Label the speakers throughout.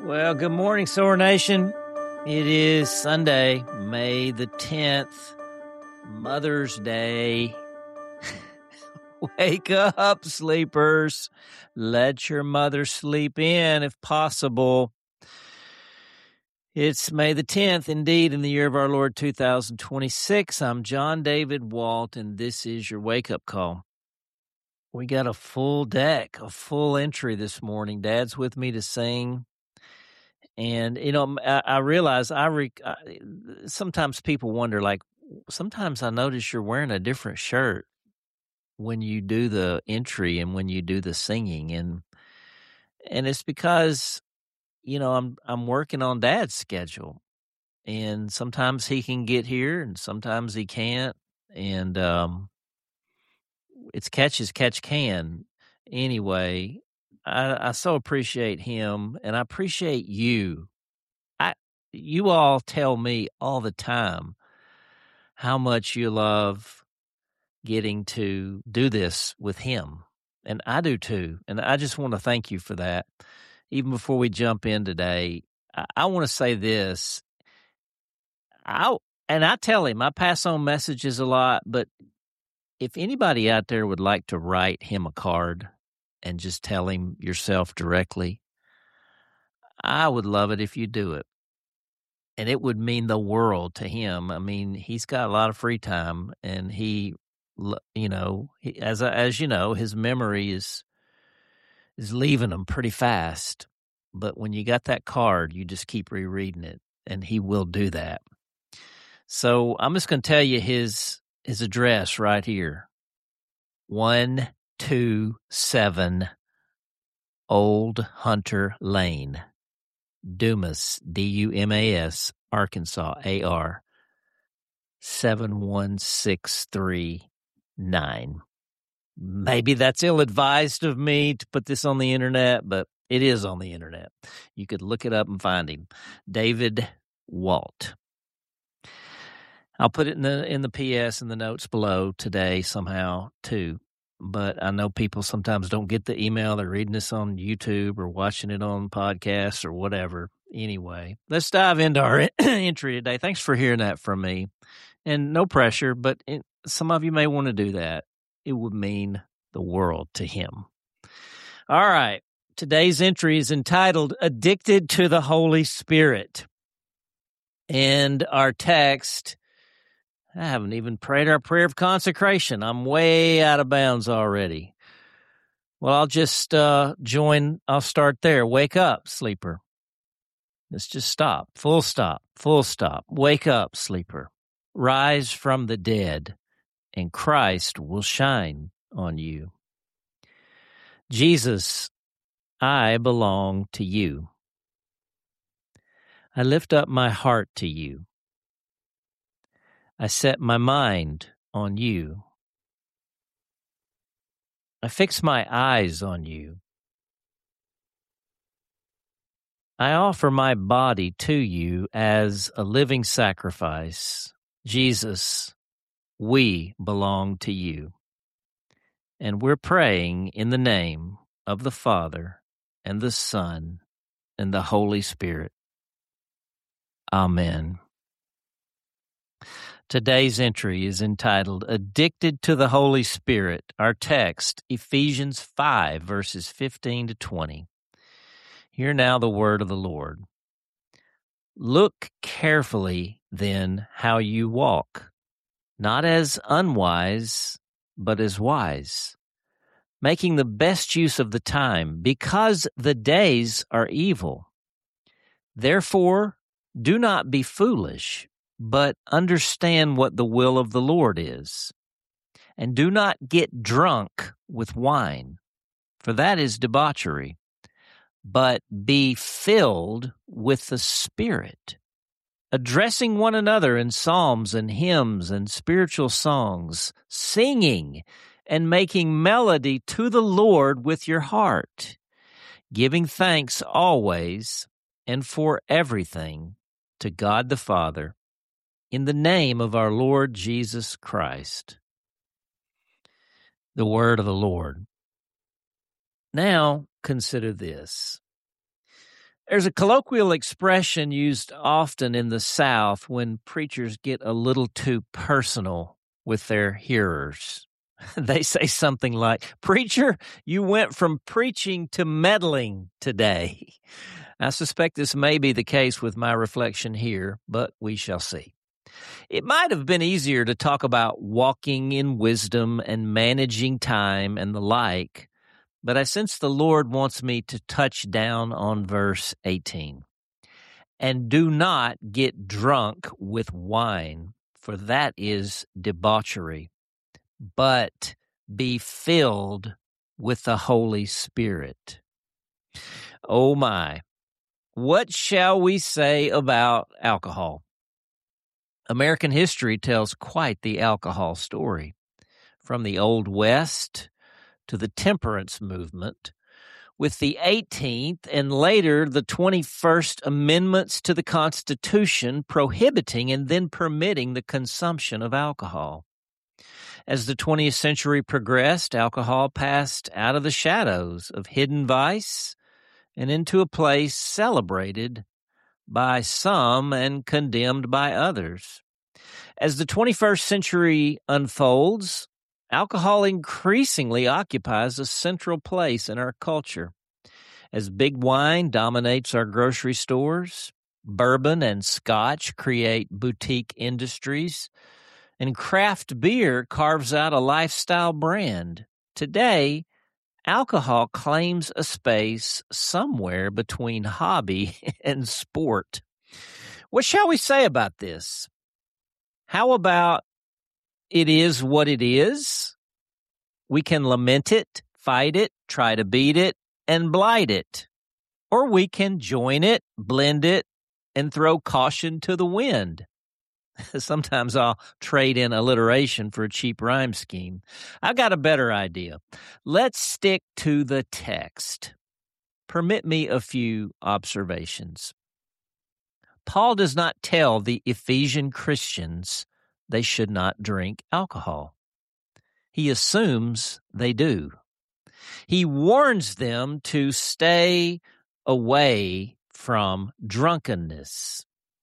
Speaker 1: Well, good morning, Soar Nation. It is Sunday, May the 10th, Mother's Day. Wake up, sleepers. Let your mother sleep in if possible. It's May the 10th, indeed, in the year of our Lord 2026. I'm John David Walt, and this is your wake-up call. We got a full deck, a full entry this morning. Dad's with me to sing. And, I realize sometimes people wonder, like, sometimes I notice you're wearing a different shirt when you do the entry and when you do the singing. And it's because, I'm working on Dad's schedule, and sometimes he can get here and sometimes he can't. And, it's catch as catch can. Anyway, I so appreciate him, and I appreciate you. You all tell me all the time how much you love getting to do this with him. And I do too. And I just want to thank you for that. Even before we jump in today, I want to say this. I tell him, I pass on messages a lot, but if anybody out there would like to write him a card and just tell him yourself directly, I would love it if you do it. And it would mean the world to him. I mean, he's got a lot of free time, and he, as you know, his memory is leaving him pretty fast. But when you got that card, you just keep rereading it, and he will do that. So I'm just going to tell you his address right here. 127 Old Hunter Lane, Dumas, Dumas, Arkansas, AR 71639. Maybe that's ill-advised of me to put this on the internet, but it is on the internet. You could look it up and find him. David Walt. I'll put it in the PS in the notes below today somehow too. But I know people sometimes don't get the email. They're reading this on YouTube or watching it on podcasts or whatever. Anyway, let's dive into our entry today. Thanks for hearing that from me. And no pressure, but some of you may want to do that. It would mean the world to him. All right. Today's entry is entitled Addicted to the Holy Spirit. And our text, I haven't even prayed our prayer of consecration. I'm way out of bounds already. Well, I'll just I'll start there. Wake up, sleeper. Let's just stop. Full stop. Full stop. Wake up, sleeper. Rise from the dead, and Christ will shine on you. Jesus, I belong to you. I lift up my heart to you. I set my mind on you. I fix my eyes on you. I offer my body to you as a living sacrifice. Jesus, we belong to you. And we're praying in the name of the Father and the Son and the Holy Spirit. Amen. Today's entry is entitled Addicted to the Holy Spirit. Our text, Ephesians 5, verses 15 to 20. Hear now the word of the Lord. Look carefully, then, how you walk, not as unwise, but as wise, making the best use of the time, because the days are evil. Therefore, do not be foolish, but understand what the will of the Lord is. And do not get drunk with wine, for that is debauchery, but be filled with the Spirit, addressing one another in psalms and hymns and spiritual songs, singing and making melody to the Lord with your heart, giving thanks always and for everything to God the Father, in the name of our Lord Jesus Christ. The word of the Lord. Now consider this. There's a colloquial expression used often in the South when preachers get a little too personal with their hearers. They say something like, "Preacher, you went from preaching to meddling today." I suspect this may be the case with my reflection here, but we shall see. It might have been easier to talk about walking in wisdom and managing time and the like, but I sense the Lord wants me to touch down on verse 18. "And do not get drunk with wine, for that is debauchery, but be filled with the Holy Spirit." Oh my, what shall we say about alcohol? American history tells quite the alcohol story. From the Old West to the temperance movement, with the 18th and later the 21st Amendments to the Constitution prohibiting and then permitting the consumption of alcohol. As the 20th century progressed, alcohol passed out of the shadows of hidden vice and into a place celebrated by some and condemned by others. As the 21st century unfolds, alcohol increasingly occupies a central place in our culture. As big wine dominates our grocery stores, bourbon and scotch create boutique industries, and craft beer carves out a lifestyle brand. Today, alcohol claims a space somewhere between hobby and sport. What shall we say about this? How about it is what it is? We can lament it, fight it, try to beat it, and blight it. Or we can join it, blend it, and throw caution to the wind. Sometimes I'll trade in alliteration for a cheap rhyme scheme. I've got a better idea. Let's stick to the text. Permit me a few observations. Paul does not tell the Ephesian Christians they should not drink alcohol. He assumes they do. He warns them to stay away from drunkenness.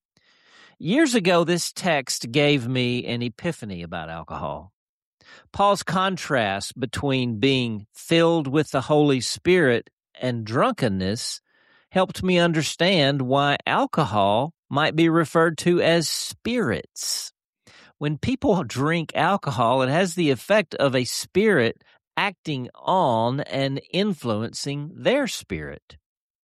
Speaker 1: Years ago, this text gave me an epiphany about alcohol. Paul's contrast between being filled with the Holy Spirit and drunkenness helped me understand why alcohol might be referred to as spirits. When people drink alcohol, it has the effect of a spirit acting on and influencing their spirit.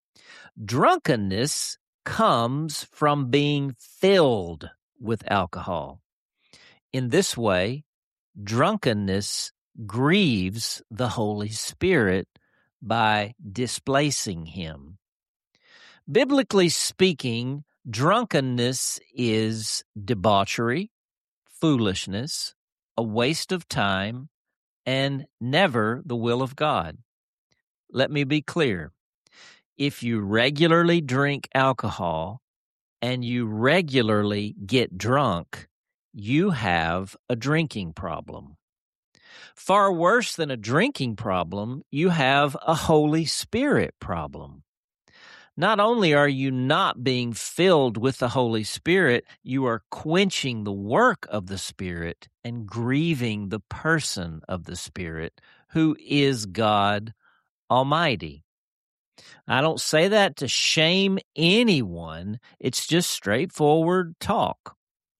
Speaker 1: Drunkenness comes from being filled with alcohol. In this way, drunkenness grieves the Holy Spirit by displacing him. Biblically speaking, drunkenness is debauchery, foolishness, a waste of time, and never the will of God. Let me be clear. If you regularly drink alcohol and you regularly get drunk, you have a drinking problem. Far worse than a drinking problem, you have a Holy Spirit problem. Not only are you not being filled with the Holy Spirit, you are quenching the work of the Spirit and grieving the person of the Spirit, who is God Almighty. I don't say that to shame anyone. It's just straightforward talk.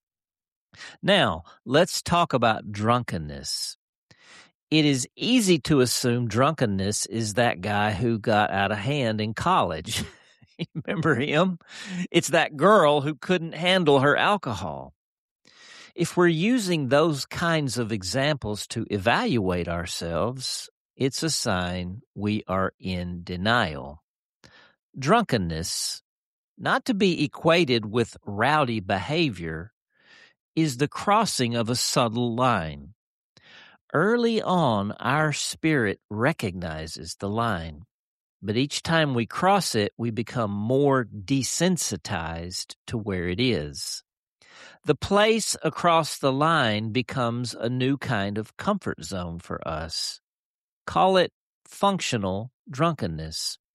Speaker 1: Now, let's talk about drunkenness. It is easy to assume drunkenness is that guy who got out of hand in college. Remember him? It's that girl who couldn't handle her alcohol. If we're using those kinds of examples to evaluate ourselves, it's a sign we are in denial. Drunkenness, not to be equated with rowdy behavior, is the crossing of a subtle line. Early on, our spirit recognizes the line, but each time we cross it, we become more desensitized to where it is. The place across the line becomes a new kind of comfort zone for us. Call it functional drunkenness.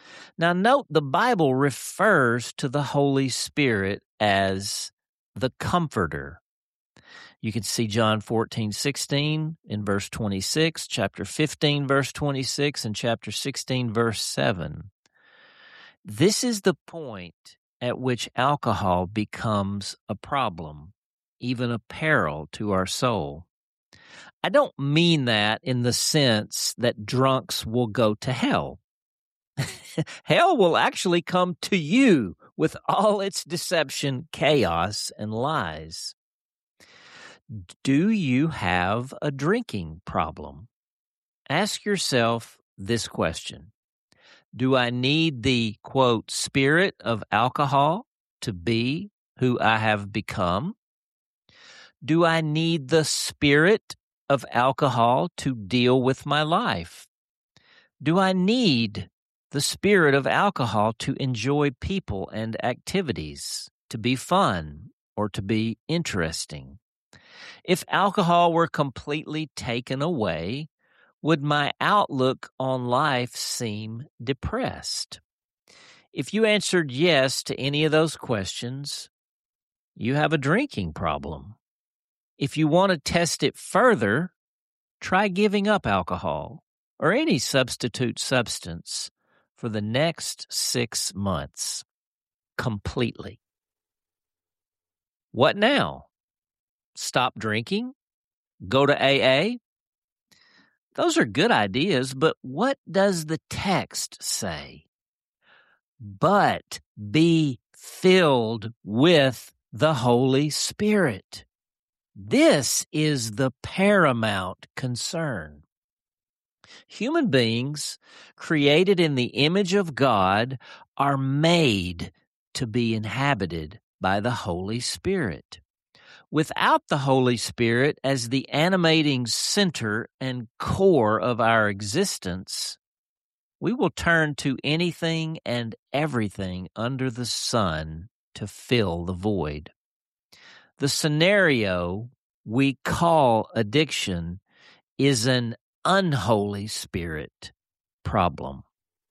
Speaker 1: Now, note the Bible refers to the Holy Spirit as the Comforter. You can see John 14:16 in verse 26, chapter 15, verse 26, and chapter 16, verse 7. This is the point at which alcohol becomes a problem, even a peril to our soul. I don't mean that in the sense that drunks will go to hell. Hell will actually come to you with all its deception, chaos, and lies. Do you have a drinking problem? Ask yourself this question. Do I need the, quote, spirit of alcohol to be who I have become? Do I need the spirit of alcohol to deal with my life? Do I need the spirit of alcohol to enjoy people and activities, to be fun, or to be interesting? If alcohol were completely taken away, would my outlook on life seem depressed? If you answered yes to any of those questions, you have a drinking problem. If you want to test it further, try giving up alcohol or any substitute substance for the next 6 months completely. What now? Stop drinking? Go to AA? Those are good ideas, but what does the text say? But be filled with the Holy Spirit. This is the paramount concern. Human beings, created in the image of God, are made to be inhabited by the Holy Spirit. Without the Holy Spirit as the animating center and core of our existence, we will turn to anything and everything under the sun to fill the void. The scenario we call addiction is an unholy spirit problem.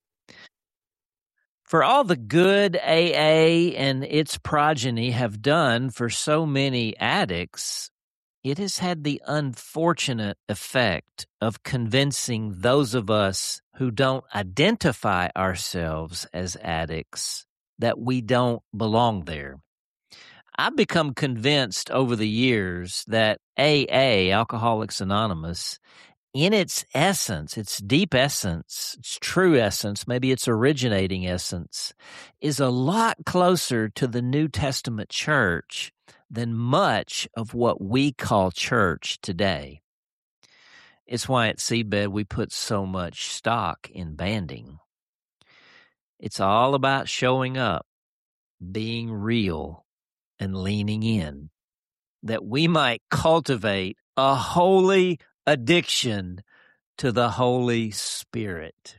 Speaker 1: For all the good AA and its progeny have done for so many addicts, it has had the unfortunate effect of convincing those of us who don't identify ourselves as addicts that we don't belong there. I've become convinced over the years that AA, Alcoholics Anonymous, in its essence, its deep essence, its true essence, maybe its originating essence, is a lot closer to the New Testament church than much of what we call church today. It's why at Seabed we put so much stock in banding. It's all about showing up, being real, and leaning in, that we might cultivate a holy addiction to the Holy Spirit.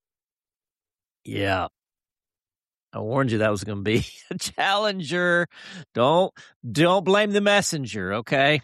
Speaker 1: Yeah. I warned you that was going to be a challenger. Don't blame the messenger, okay?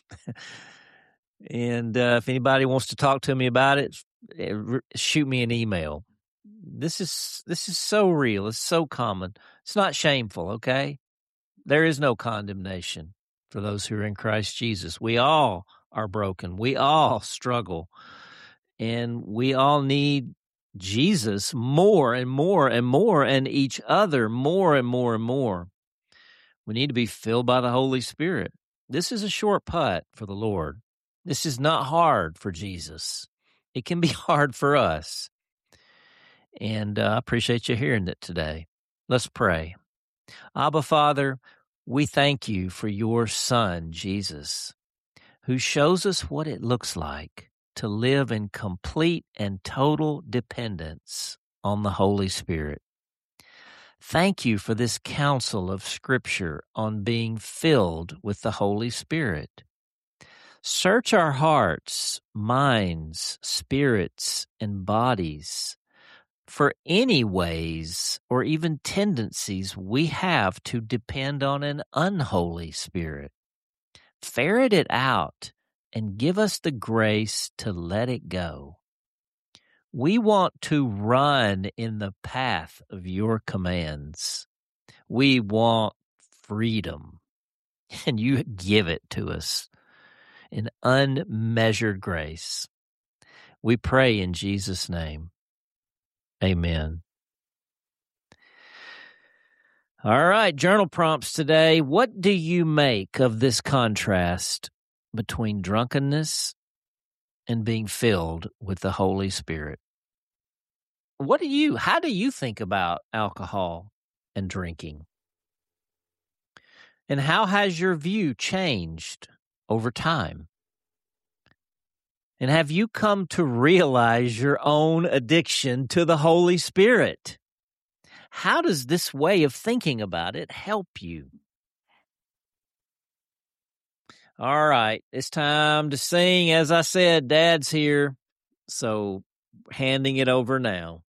Speaker 1: And if anybody wants to talk to me about it, shoot me an email. This is so real. It's so common. It's not shameful, okay? There is no condemnation for those who are in Christ Jesus. We all are broken. We all struggle. And we all need Jesus more and more and more, and each other more and more and more. We need to be filled by the Holy Spirit. This is a short putt for the Lord. This is not hard for Jesus. It can be hard for us. And I appreciate you hearing it today. Let's pray. Abba, Father, we thank you for your Son, Jesus, who shows us what it looks like to live in complete and total dependence on the Holy Spirit. Thank you for this counsel of Scripture on being filled with the Holy Spirit. Search our hearts, minds, spirits, and bodies for any ways or even tendencies we have to depend on an unholy spirit. Ferret it out and give us the grace to let it go. We want to run in the path of your commands. We want freedom, and you give it to us in unmeasured grace. We pray in Jesus' name. Amen. All right, journal prompts today. What do you make of this contrast between drunkenness and being filled with the Holy Spirit? How do you think about alcohol and drinking? And how has your view changed over time? And have you come to realize your own addiction to the Holy Spirit? How does this way of thinking about it help you? All right, it's time to sing. As I said, Dad's here, so handing it over now.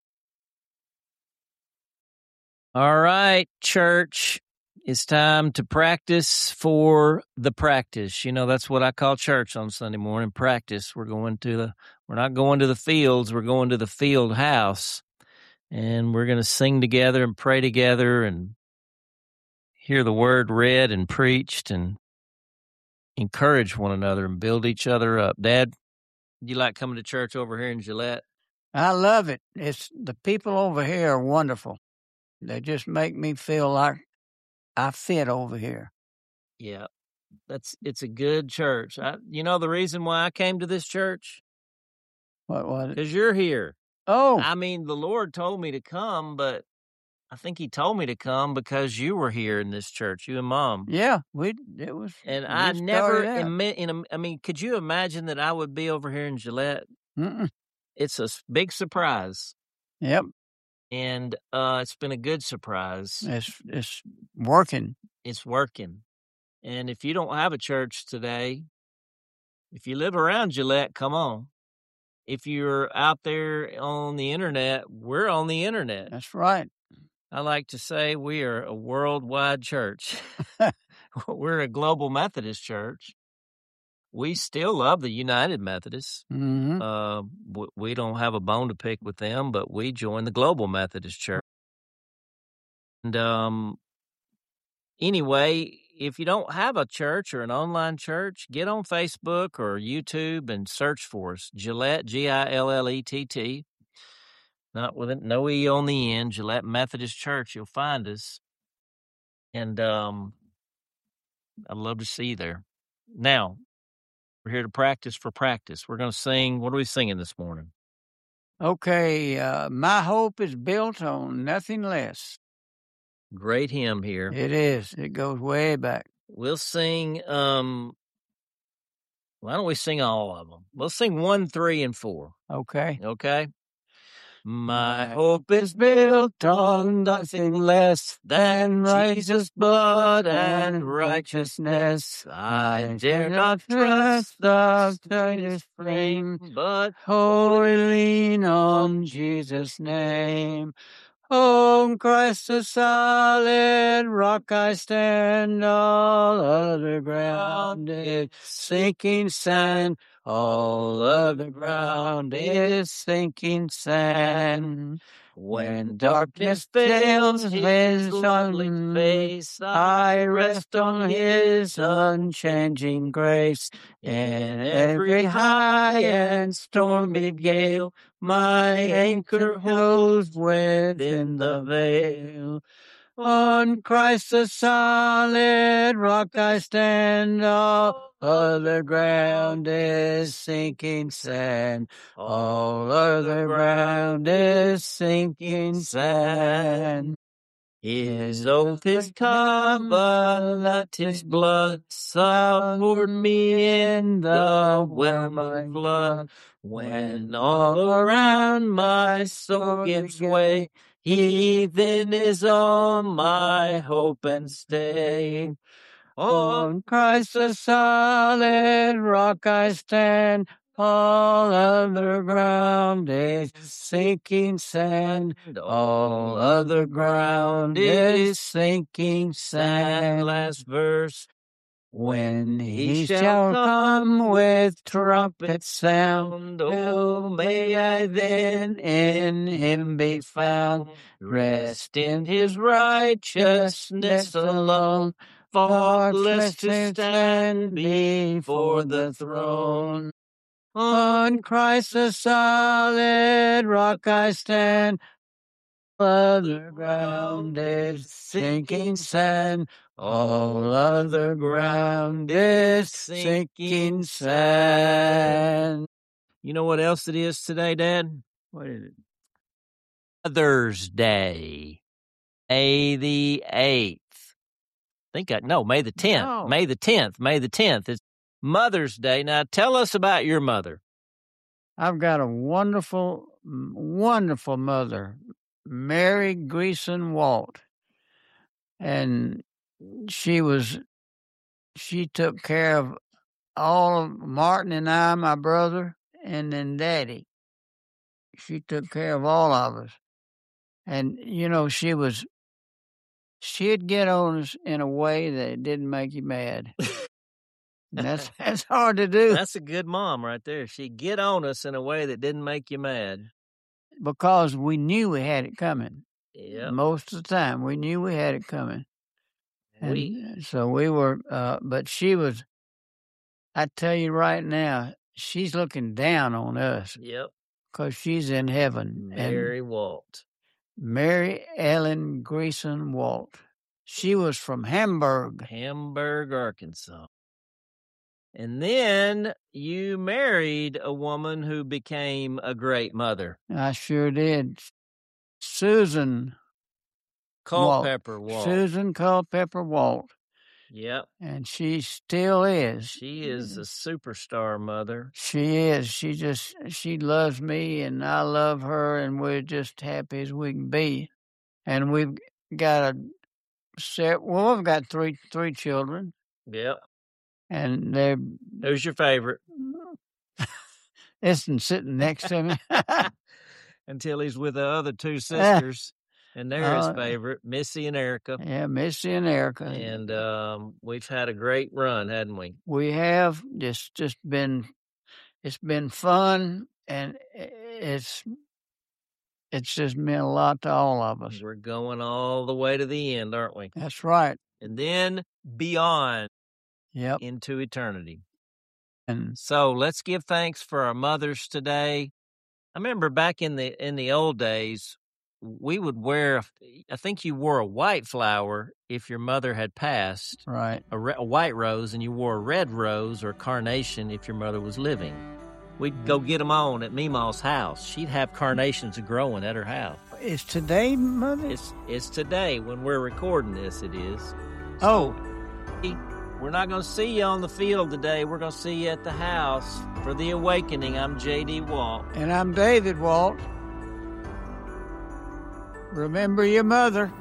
Speaker 1: All right, church, it's time to practice for the practice. You know, that's what I call church on Sunday morning, practice. We're not going to the fields, we're going to the field house. And we're going to sing together and pray together and hear the word read and preached and encourage one another and build each other up. Dad, you like coming to church over here in Gillette?
Speaker 2: I love it. The people over here are wonderful. They just make me feel like I fit over here.
Speaker 1: Yeah, it's a good church. You know the reason why I came to this church?
Speaker 2: What was it?
Speaker 1: Because you're here.
Speaker 2: Oh,
Speaker 1: I mean, the Lord told me to come, but I think He told me to come because you were here in this church, you and Mom.
Speaker 2: yeah,
Speaker 1: And I never, could you imagine that I would be over here in Gillette?
Speaker 2: Mm-mm.
Speaker 1: It's a big surprise.
Speaker 2: Yep.
Speaker 1: And it's been a good surprise.
Speaker 2: It's working.
Speaker 1: It's working. And if you don't have a church today, if you live around Gillette, come on. If you're out there on the internet, we're on the internet.
Speaker 2: That's right.
Speaker 1: I like to say we are a worldwide church. We're a global Methodist church. We still love the United Methodists.
Speaker 2: Mm-hmm.
Speaker 1: We don't have a bone to pick with them, but we joined the Global Methodist Church. And anyway, if you don't have a church or an online church, get on Facebook or YouTube and search for us. Gillette, Gillett. Not with it, no E on the end. Gillette Methodist Church. You'll find us. And I'd love to see you there. Now, we're here to practice for practice. We're going to sing. What are we singing this morning?
Speaker 2: Okay, my hope is built on nothing less.
Speaker 1: Great hymn here.
Speaker 2: It is. It goes way back.
Speaker 1: We'll sing, why don't we sing all of them? We'll sing 1, 3, and 4.
Speaker 2: Okay.
Speaker 1: Okay? My hope is built on nothing less than Jesus' blood and righteousness. I dare not trust the slightest frame, but wholly lean on Jesus' name. On Christ the solid rock I stand, all other ground is sinking sand. All other ground is sinking sand. When darkness veils His lovely face, I rest on His unchanging grace. In every high and stormy gale, my anchor holds within the veil. On Christ the solid rock I stand, all other ground is sinking sand. All other ground is sinking sand. His oath is covenant, His blood soured me in the whelming flood. When all around my soul gives way, He then is all my hope and stay. On Christ the solid rock I stand, all other ground is sinking sand. All other ground is sinking sand. Last verse.
Speaker 2: When he shall come with trumpet sound, oh, may I then in him be found, rest in his righteousness alone, faultless to stand before the throne. On Christ the solid rock I stand, other ground is sinking sand. All other ground is sinking sand.
Speaker 1: You know what else it is today, Dad?
Speaker 2: What is it?
Speaker 1: Mother's Day. May the 8th. May the 10th.
Speaker 2: No.
Speaker 1: May the 10th. May the 10th. It's Mother's Day. Now tell us about your mother.
Speaker 2: I've got a wonderful, wonderful mother, Mary Greason Walt. And she took care of all of Martin and I, my brother, and then Daddy. She took care of all of us. And, you know, she'd get on us in a way that it didn't make you mad. That's hard to do.
Speaker 1: That's a good mom right there. She'd get on us in a way that didn't make you mad.
Speaker 2: Because we knew we had it coming.
Speaker 1: Yeah.
Speaker 2: Most of the time, we knew we had it coming. And so we were, but she was, I tell you right now, she's looking down on us.
Speaker 1: Yep.
Speaker 2: Because she's in heaven.
Speaker 1: Mary Walt.
Speaker 2: Mary Ellen Greason Walt. She was from Hamburg,
Speaker 1: Arkansas. And then you married a woman who became a great mother.
Speaker 2: I sure did. Susan
Speaker 1: Culpepper Walt.
Speaker 2: Susan Culpepper Walt.
Speaker 1: Yep.
Speaker 2: And she still is.
Speaker 1: She is a superstar mother.
Speaker 2: She is. She loves me and I love her, and we're just happy as we can be. And we've got we've got three children.
Speaker 1: Yep.
Speaker 2: And they're...
Speaker 1: Who's your favorite?
Speaker 2: Isn't sitting next to me.
Speaker 1: Until he's with the other two sisters. And they're his favorite, Missy and Erica.
Speaker 2: Yeah, Missy and Erica.
Speaker 1: And we've had a great run, hadn't we?
Speaker 2: We have. It's been fun, and it's just meant a lot to all of us.
Speaker 1: We're going all the way to the end, aren't we?
Speaker 2: That's right.
Speaker 1: And then beyond.
Speaker 2: Yep.
Speaker 1: Into eternity.
Speaker 2: And
Speaker 1: so let's give thanks for our mothers today. I remember back in the old days, we would wear, I think you wore a white flower if your mother had passed.
Speaker 2: Right.
Speaker 1: A white rose, and you wore a red rose or carnation if your mother was living. We'd go get them on at Meemaw's house. She'd have carnations growing at her house.
Speaker 2: Is today, Mother?
Speaker 1: It's today. When we're recording this, it is.
Speaker 2: So,
Speaker 1: we're not going to see you on the field today. We're going to see you at the house for the awakening. I'm J.D. Walt.
Speaker 2: And I'm David Walt. Remember your mother.